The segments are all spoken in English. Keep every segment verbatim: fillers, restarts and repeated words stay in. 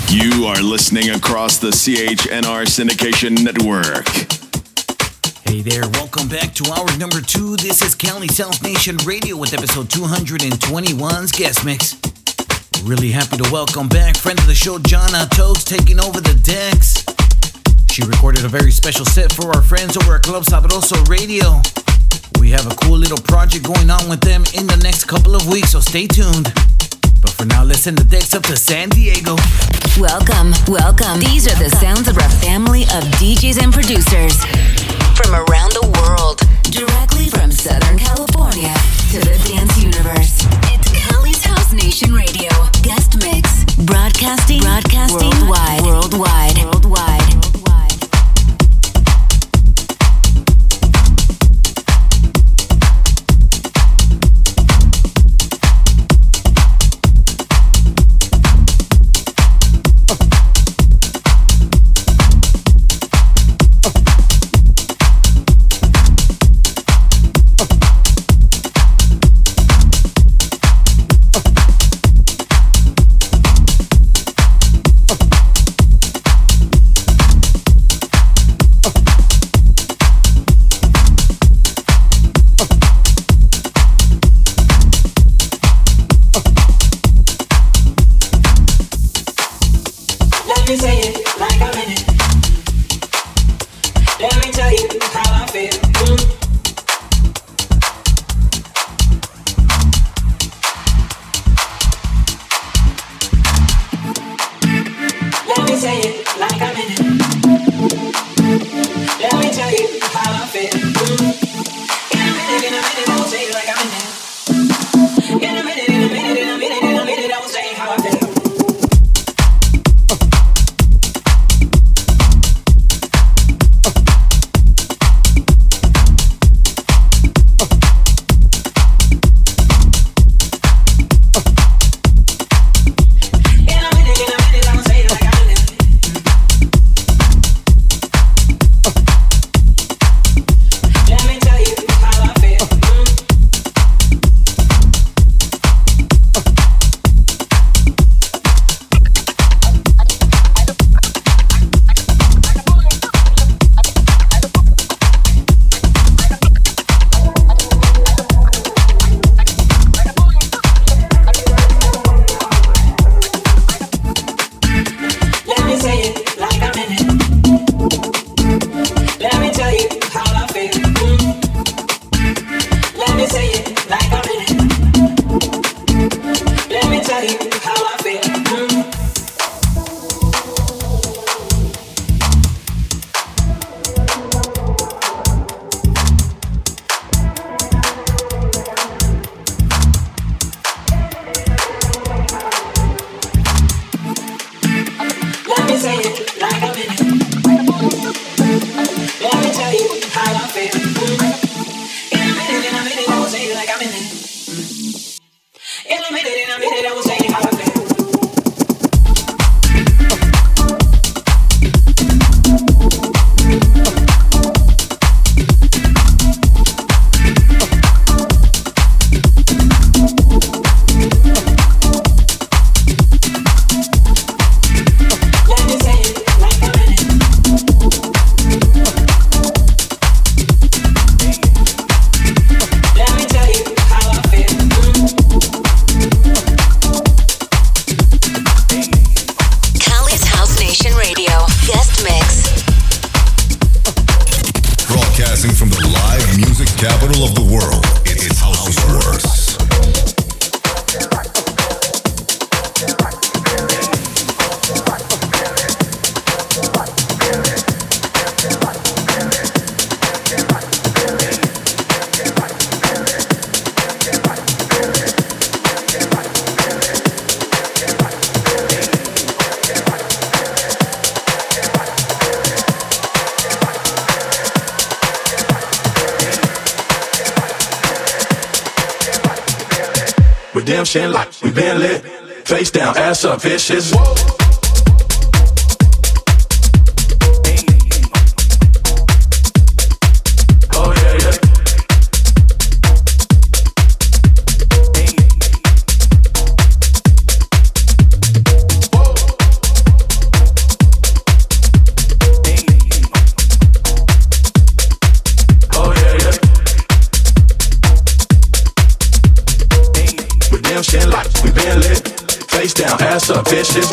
You are listening across the C H N R Syndication Network. Hey there, welcome back to hour number two. This is Cali's House Nation Radio with episode two twenty-one's guest mix. Really happy to welcome back friend of the show, Jana Tokes, taking over the decks. She recorded a very special set for our friends over at Club Sabroso Radio. We have a cool little project going on with them in the next couple of weeks, so stay tuned. But for now, let's send the decks up to San Diego. Welcome, welcome. These are the sounds of our family of D Js and producers from around the world, directly from Southern California to the dance universe. It's Cali's House Nation Radio guest mix, broadcasting, broadcasting worldwide, worldwide, worldwide. Redemption like we been lit, face down, ass up, vicious. down, ass up, bitches.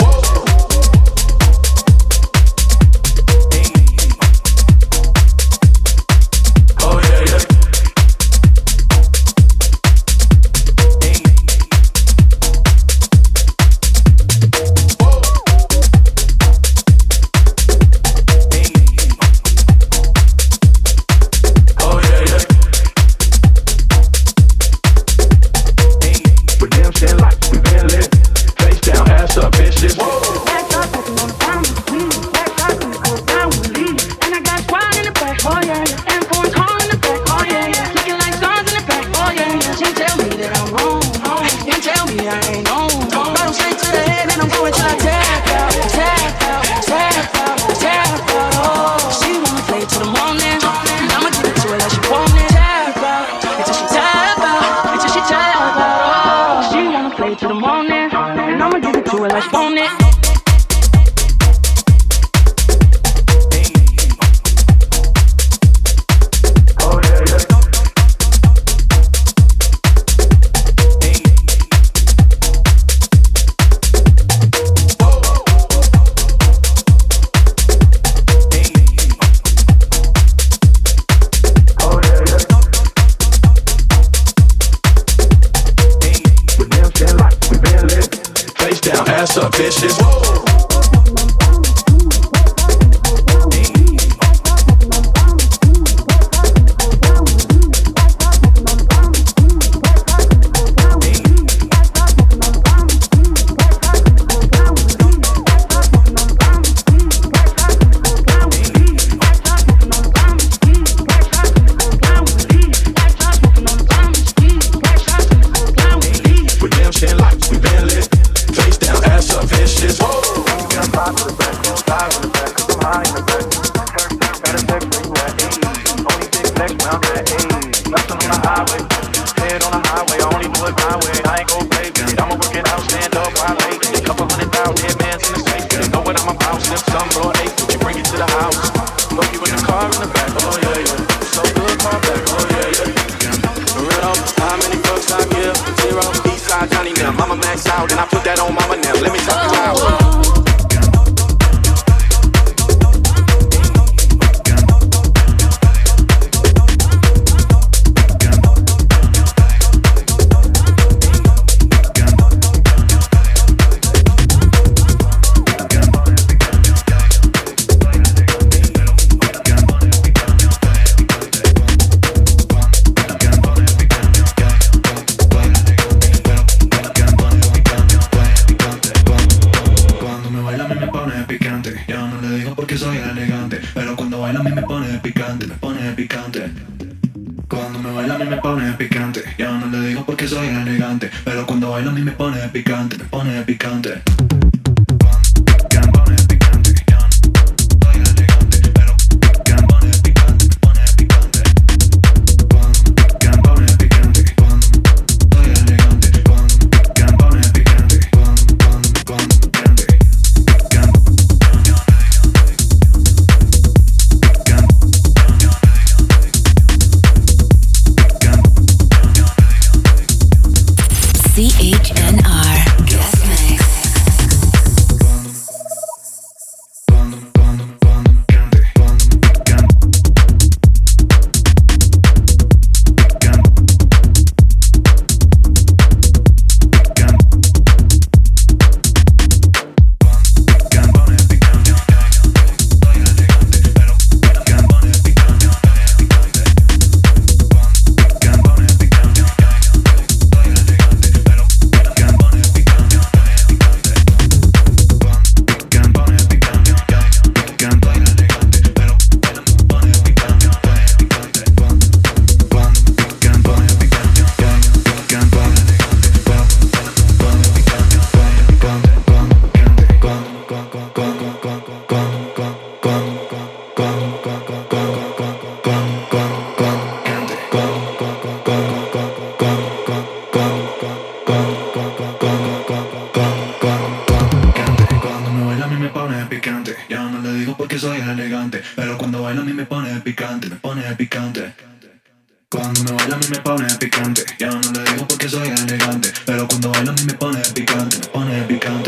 Cuando me baila a mí me pone picante. Ya no le digo porque soy elegante, pero cuando baila a mí me pone picante, me pone picante.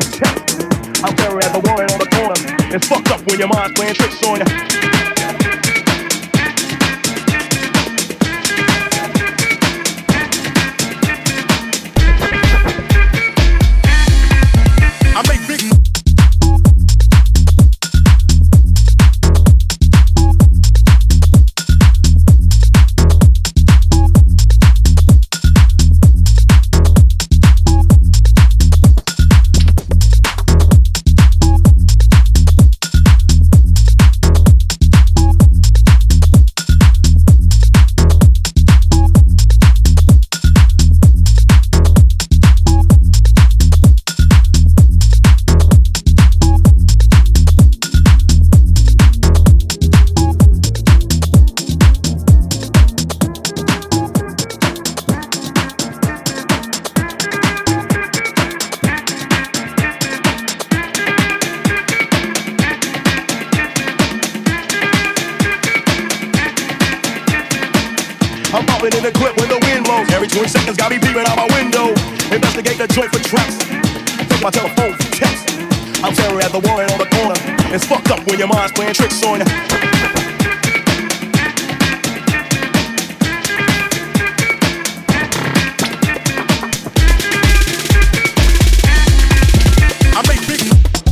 I'm staring at the woman on the corner. It's fucked up when your mind's playing tricks on you. I make big. In the clip when the wind blows. Every twenty seconds got me peeping out my window. Investigate the joint for traps. Take my telephone for text. I'm staring at the woman on the corner. It's fucked up when your mind's playing tricks on you. I make big.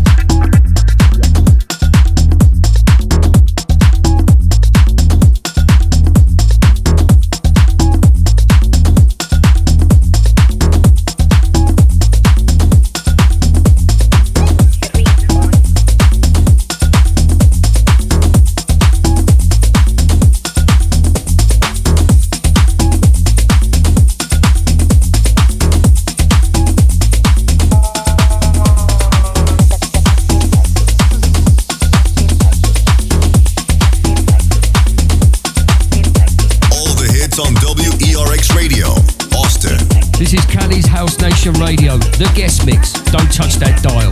Radio, the guest mix. Don't touch that dial.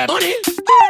rap. On it.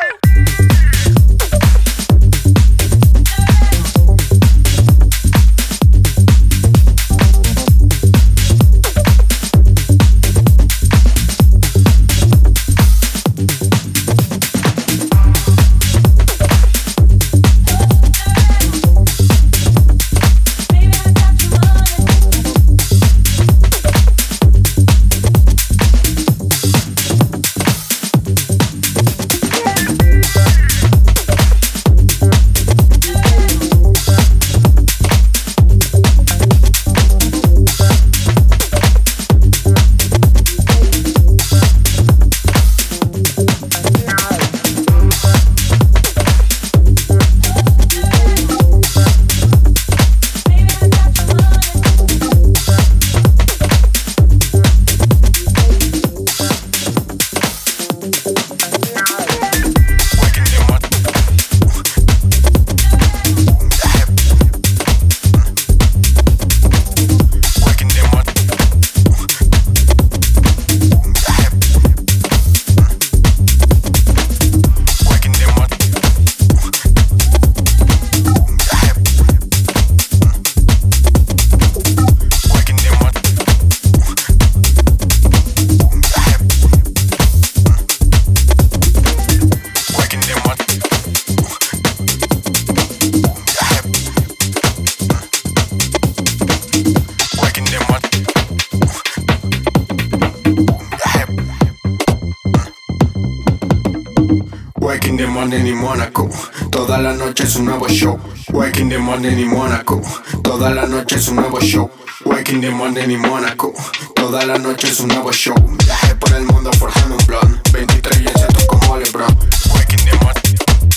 Waking the morning in Mónaco, toda la noche es un nuevo show. Waking the morning in Mónaco, toda la noche es un nuevo show. Waking the morning in Mónaco, toda la noche es un nuevo show. Viajé por el mundo forjando un blond, veintitrés y en setos como LeBron. Waking the morning.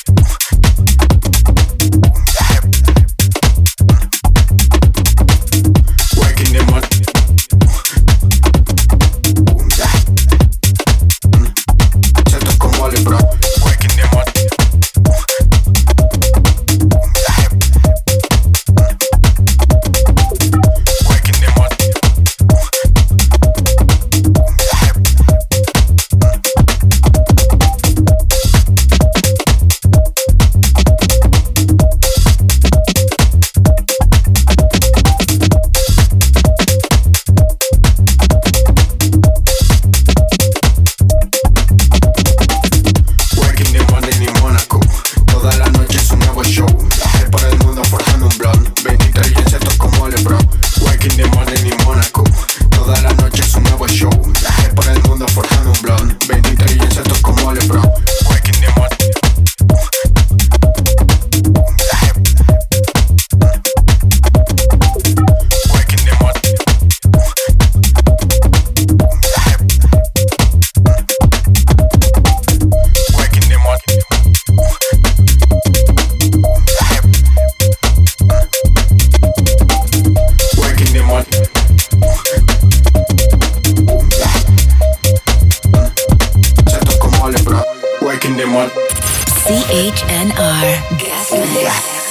C H N R Guest Mix.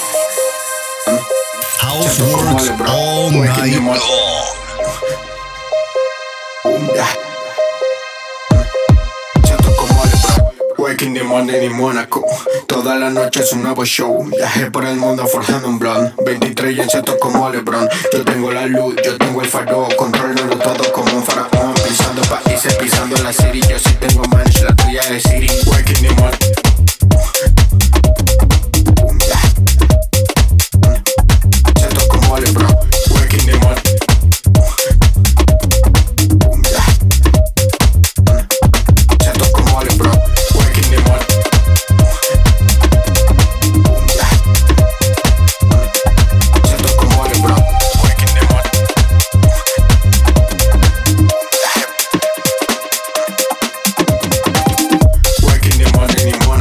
House works all night long. Waking the morning in Mónaco, toda la noche es un nuevo show. Viajé por el mundo forjando un blond, veintitrés y en setos como LeBron. Yo tengo la luz, yo tengo el faro, controlando todo como un faraón. Pisando países, pisando la city, yo sí tengo manage la tuya de city. Waking the morning. Anymore.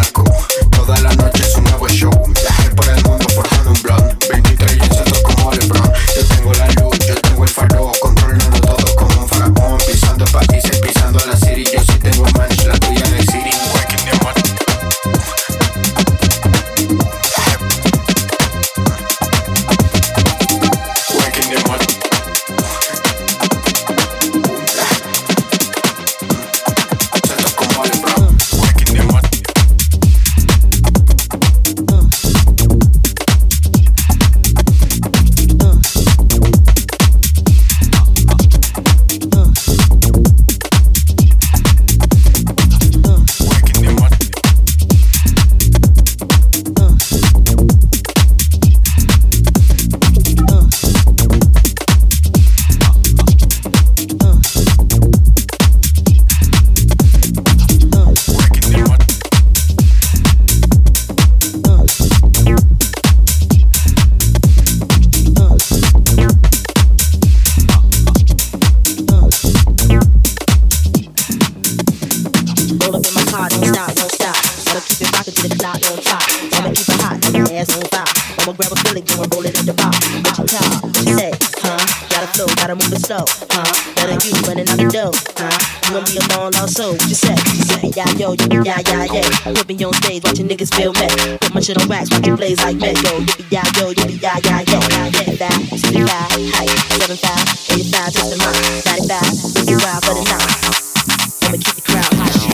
to the clock on top. I'ma keep it hot, my ass on fire. I'ma grab a Philly, go and roll it at the bar. What you talk, what you say, huh? Gotta flow, gotta move it slow, huh? Better you running out the dough, huh? You gon' be a long lost soul, what you say? Yippee yeah yo, yippee yeah yeah yeah. Put me on stage, watching niggas feel me. Put my shit on wax, watch it blaze like Met. Yo, yippee yeah yo, yippee yeah yeah yeah. Fifty-five, sixty-five, height, seventy-five, eighty-five, just the mind, ninety-five, make it wild for the night. I'ma keep the crowd high.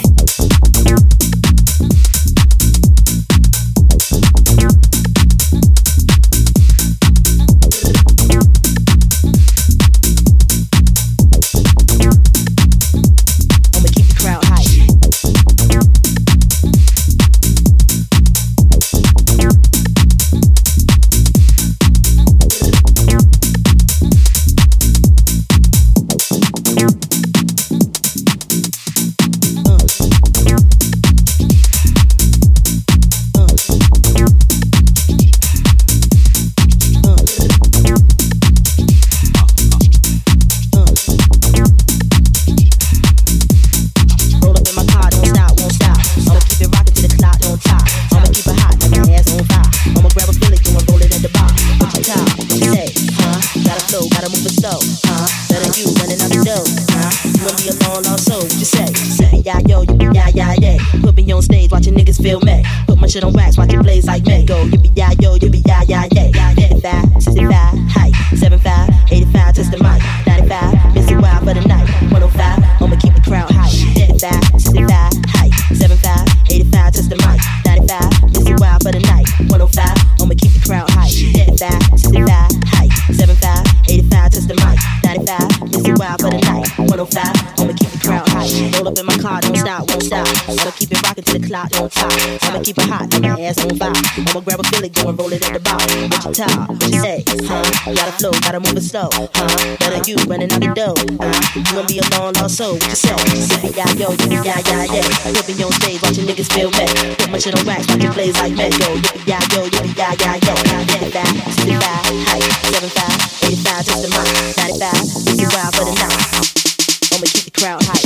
Shit on wax, watch it blaze like me. Go, yippee yeah yo, yippee yeah yeah yeah. Fifty-five, sixty-five, height, seventy-five, eighty-five, test the mic, ninety-five, miss it wild for the night. one oh five, I'ma keep the crowd high. Fifty-five, sixty-five, height, seventy-five, eighty-five, test the mic, ninety-five, miss it wild for the night. one oh five, I'ma keep the crowd high. Fifty-five, sixty-five, height, seventy-five, eighty-five, test the mic, ninety-five, miss it wild for the night. one oh five, I'ma keep the crowd high. Roll up in my car, don't stop, won't stop. I'ma keep it rocking to the clock on top. I'ma keep it hot, my ass on fire. I'ma grab a Philly, go and roll it at the bar. What you talk, what you say, huh? Gotta flow, gotta move it slow, huh? Better you running out the dough, huh? You gon' be a long lost soul, what you say? Yippee yeah yo, yippee yeah yeah yeah. Put me on stage, watching niggas feel me. Put my shit on wax, watch it blaze like Met. Yo, yippee yeah yo, yippee yeah yeah yeah. Fifty-five, sixty-five, height, seventy-five, eighty-five, just the mic, ninety-five, make it wild for the night. I'ma keep the crowd hype.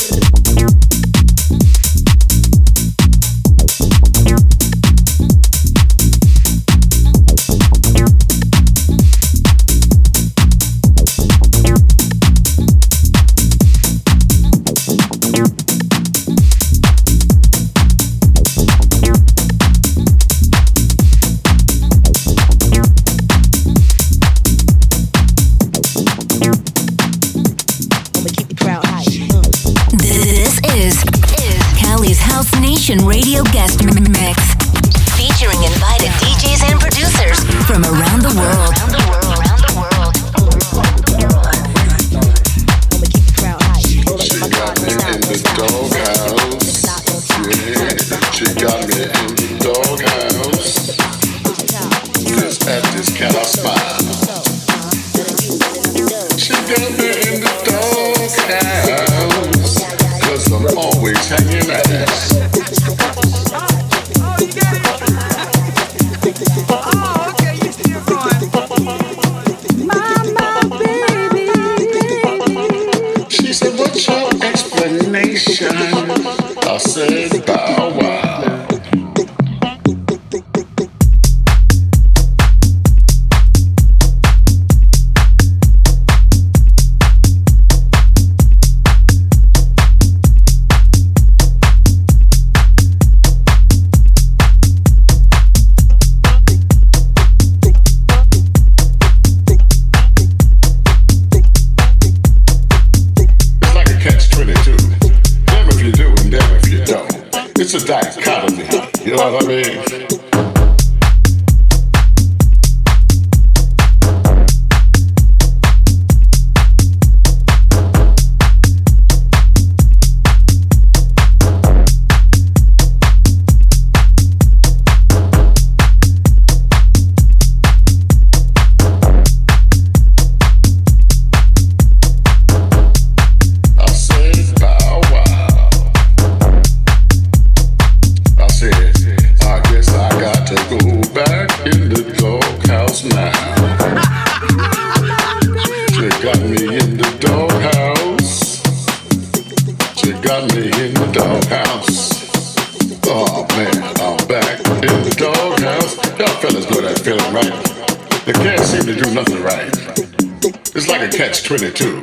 Radio guest mix featuring invited D Js and producers from around the world. Around the world. Around the world. She got me in the doghouse. Yeah, she got me in the doghouse. 'Cause at this can I smile? She got me in the doghouse. 'Cause I'm always hanging out. I said bow wow. It's a dichotomy, you know what I mean? I guess I Y'all fellas know that feeling, right? You can't seem to do nothing right. It's like a catch twenty-two.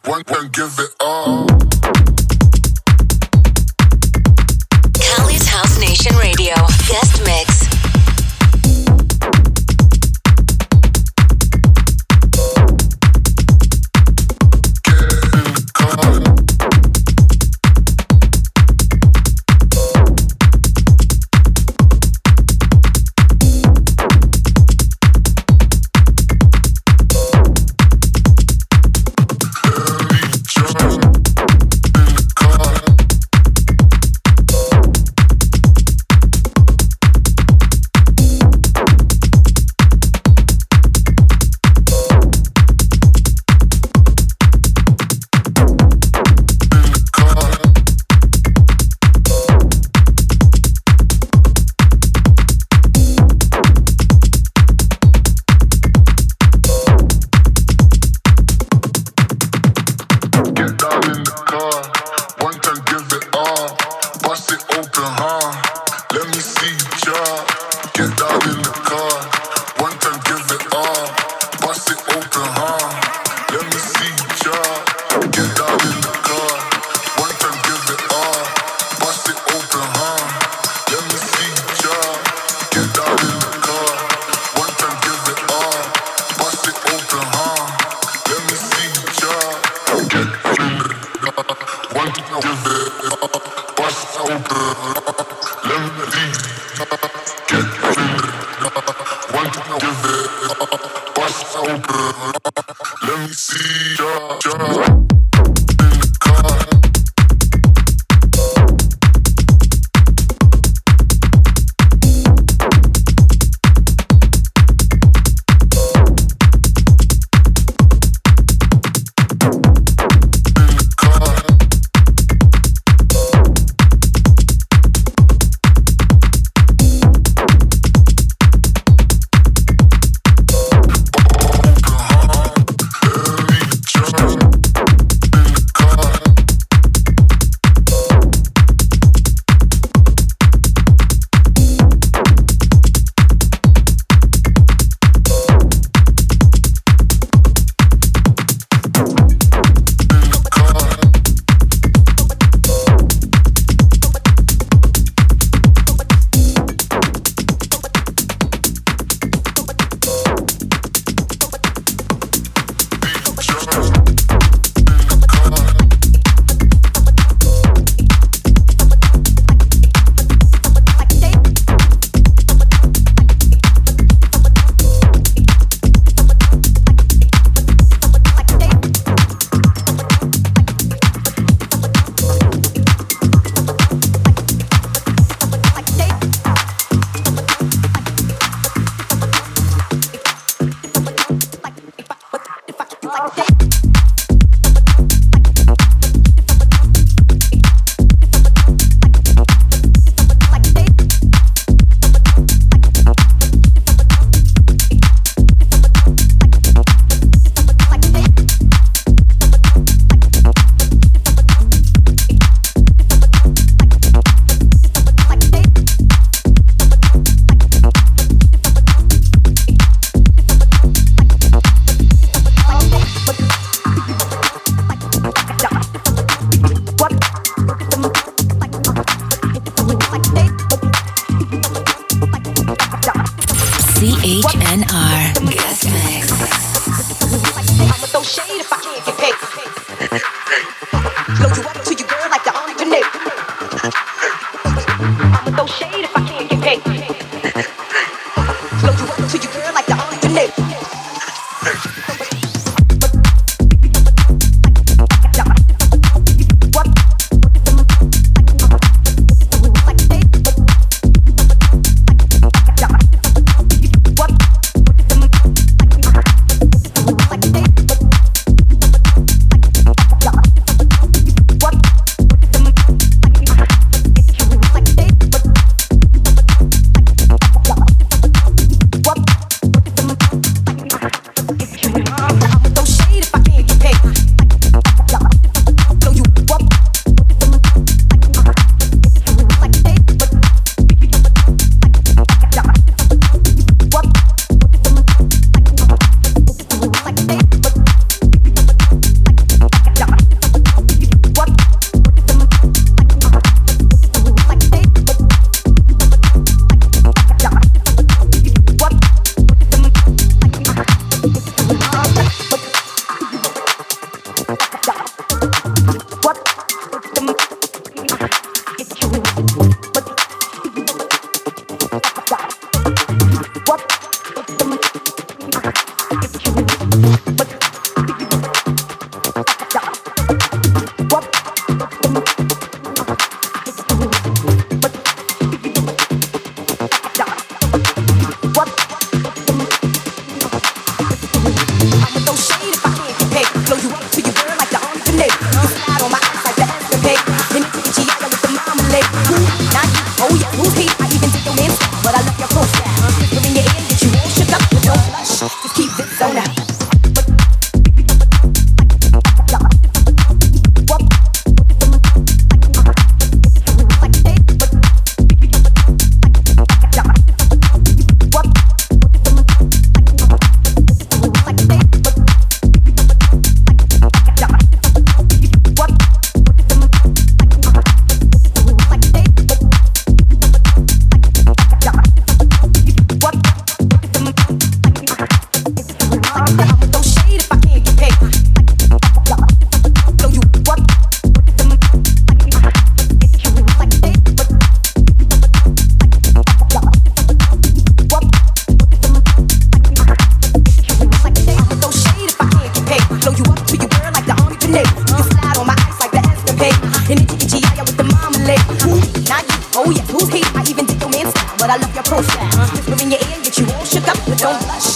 one can give it all. Cali's House Nation Radio guest mix.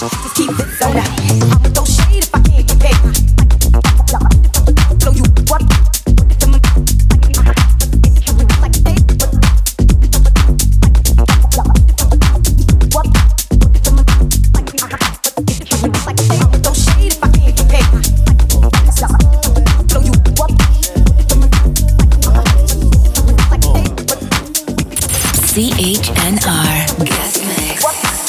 Just keep it so nice. I'ma throw shade if I can't get paid. Blow you what? C H N R Guest Mix.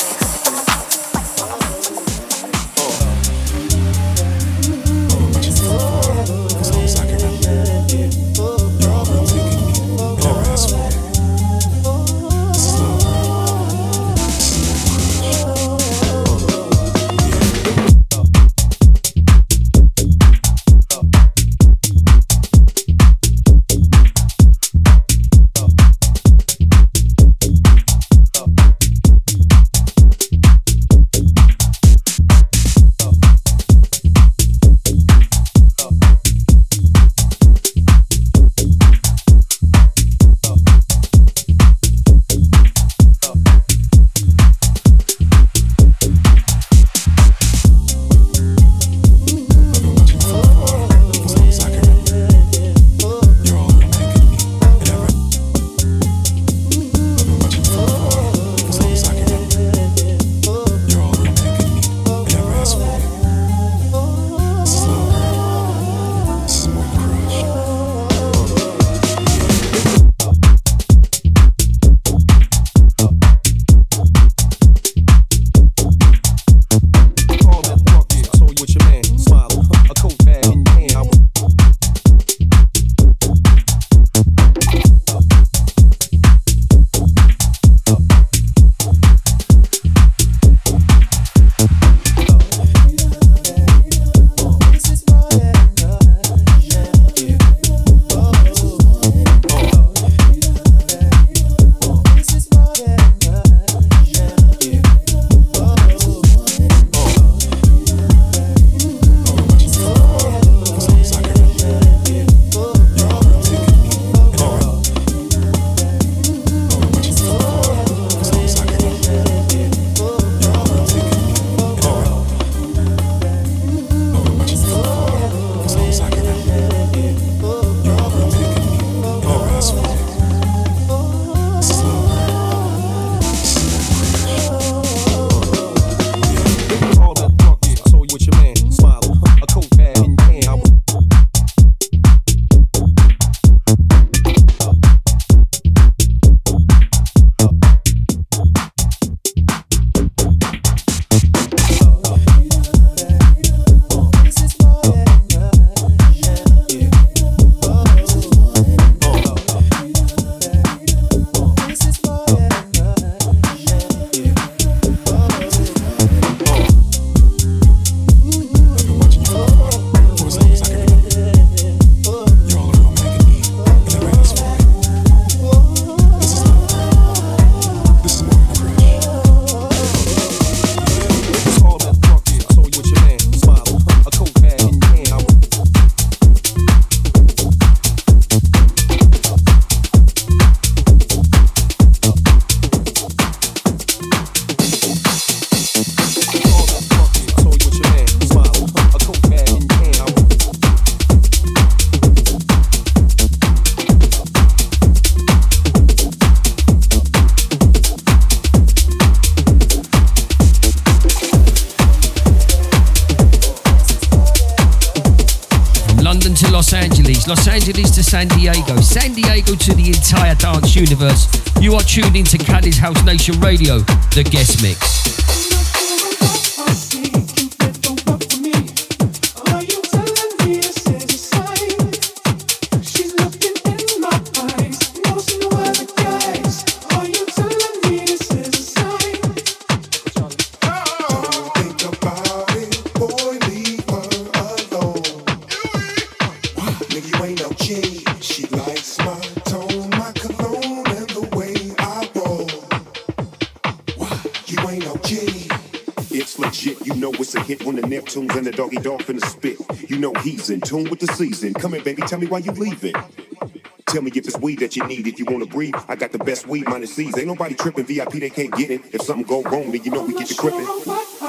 Los Angeles to San Diego, San Diego to the entire dance universe. You are tuned into Cali's House Nation Radio, the guest mix. Neptunes and the doggy dog in the spit. You know he's in tune with the season. Come here, baby, tell me why you leaving. Tell me if it's weed that you need. If you wanna breathe, I got the best weed minus C's. Ain't nobody tripping. V I P they can't get it. If something go wrong, then you know we get to crippin'.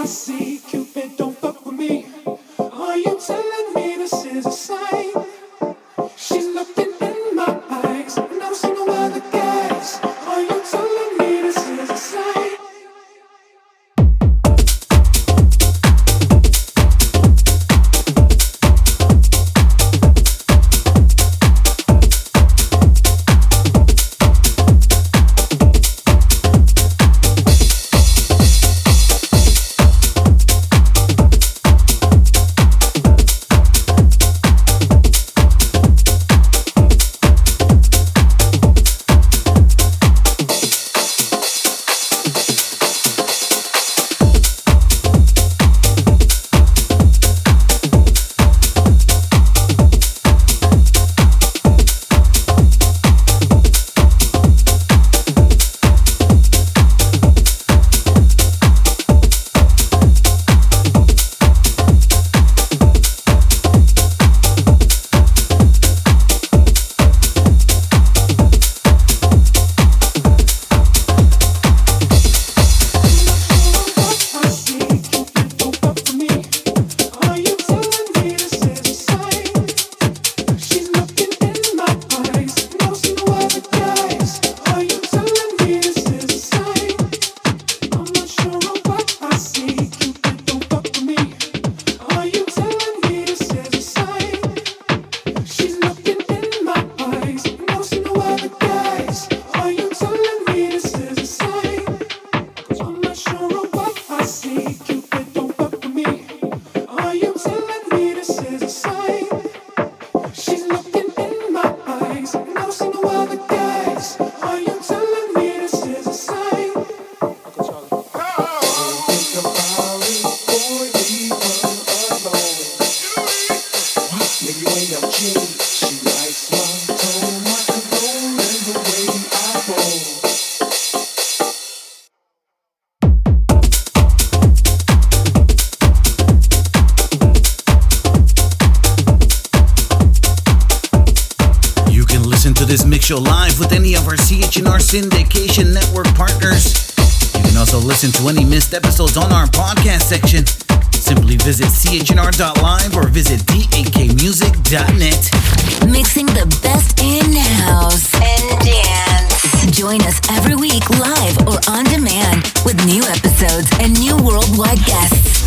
Show live with any of our C H N R Syndication Network partners. You can also listen to any missed episodes on our podcast section. Simply visit C H N R dot live or visit D A K music dot net. Mixing the best in-house and dance. Join us every week live or on demand with new episodes and new worldwide guests.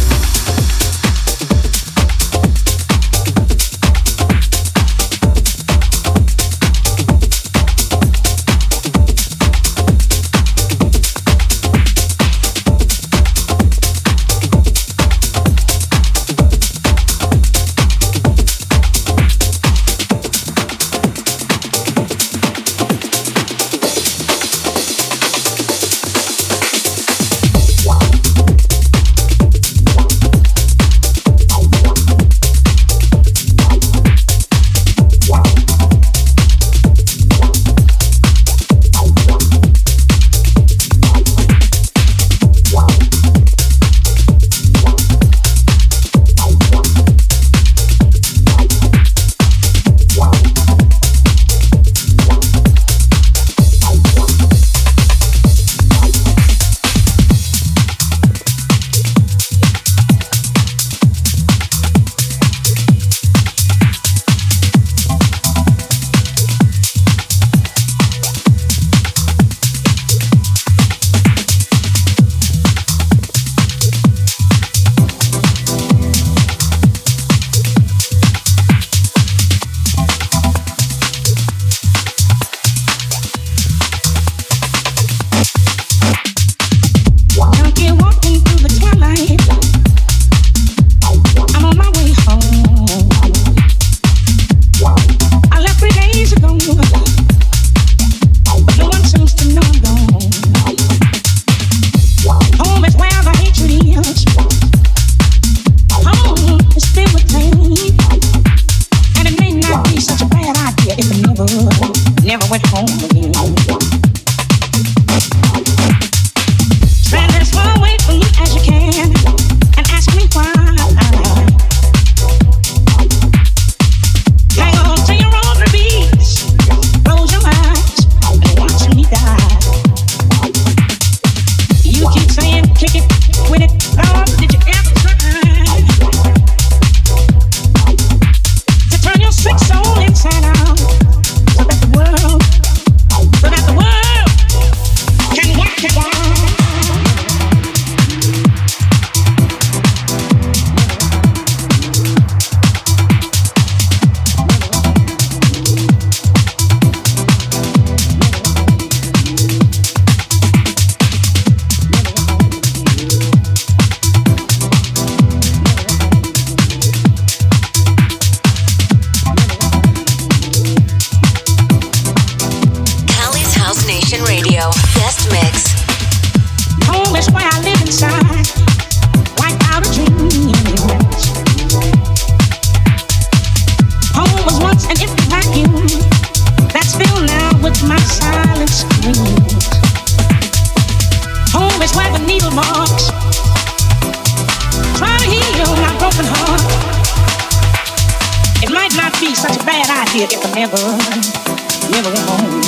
be such a bad idea if I never, never went home.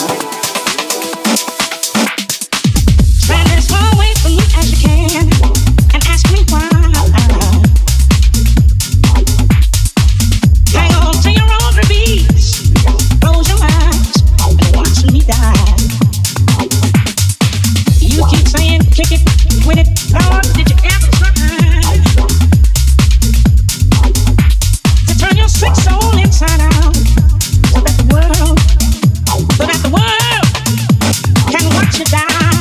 Stand as far away from me as you can and ask me why. Hang on to your rosary beads, close your eyes and watch me die. You keep saying kick it, quit it, Lord, did you ever try to turn your sick soul inside out so that the world, so that the world can watch you die?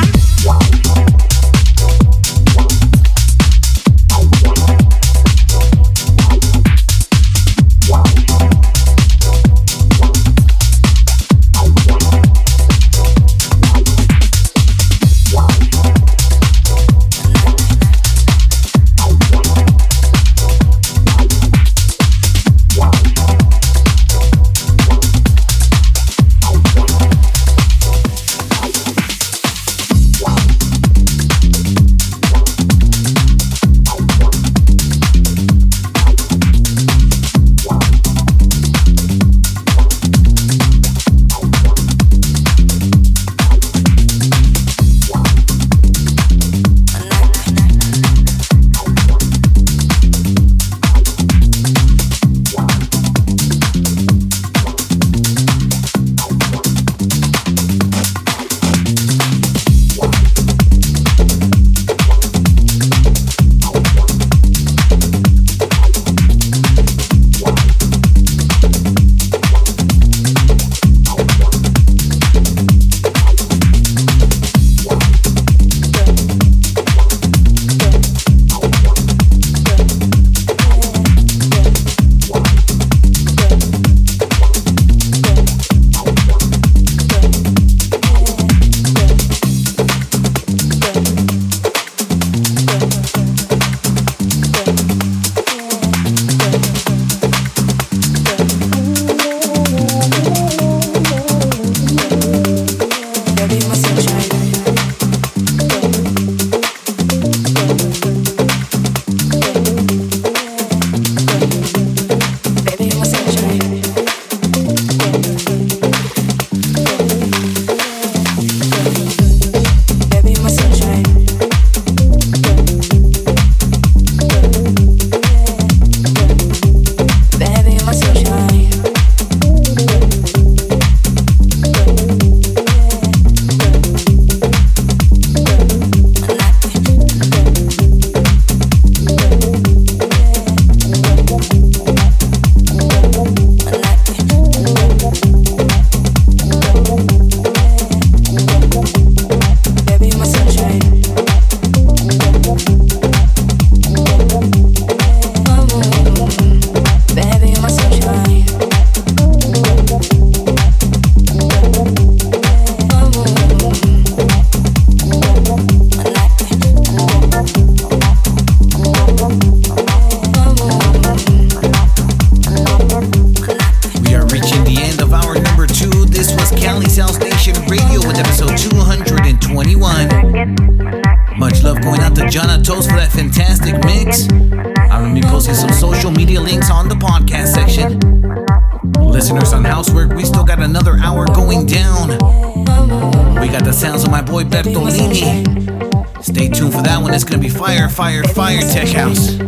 Fire, fire, tech house.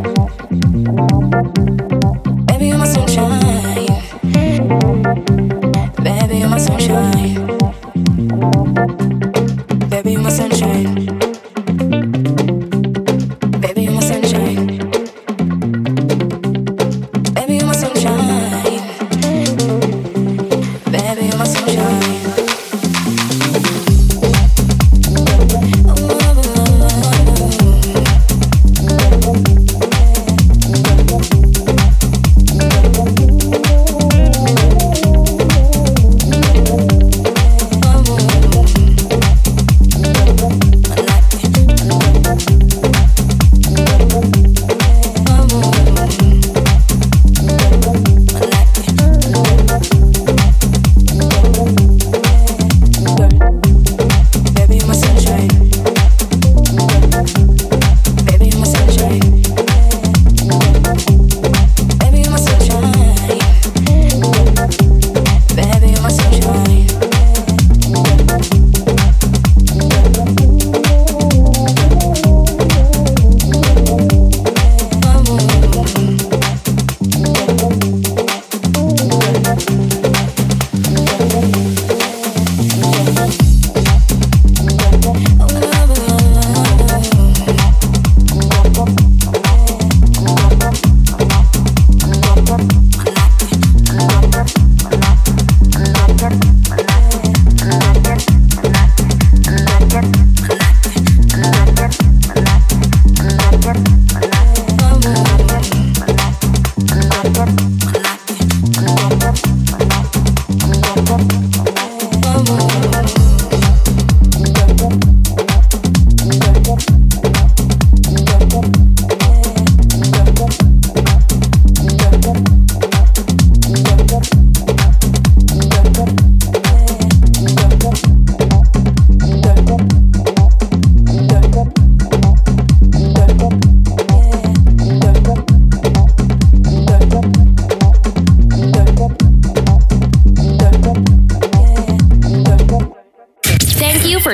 Baby, you're my sunshine. Baby, you're my sunshine. Baby, you're my sunshine. Baby, you're my sunshine. Baby, you're my sunshine. Baby, you're my sunshine.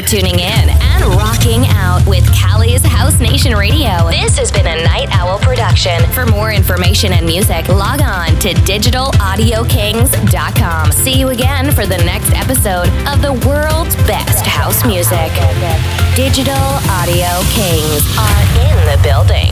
tuning in and rocking out with Cali's House Nation Radio. This has been a Night Owl production. For more information and music, log on to digital audio kings dot com. See you again for the next episode of the world's best house music. Digital Audio Kings are in the building.